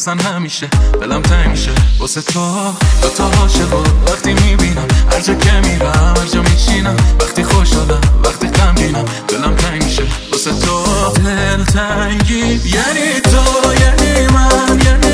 اصلا همیشه دلم تنگ میشه واسه تو دوتا عاشقو وقتی میبینم هر جا که میرم هر جا میشینم وقتی خوشحالم وقتی غمگینم دلم تنگ میشه واسه تو دل تنگی یعنی تو یعنی من یعنی